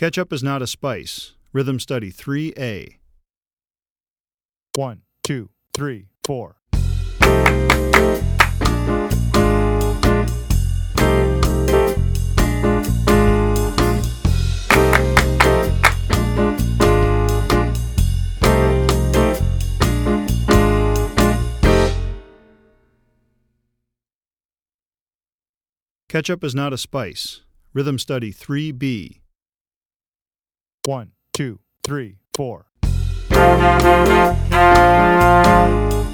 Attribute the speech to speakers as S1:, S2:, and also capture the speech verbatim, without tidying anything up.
S1: Ketchup is not a spice. Rhythm Study three A.
S2: One, two, three, four.
S1: Ketchup is not a spice. Rhythm Study three B.
S2: One, two, three, four.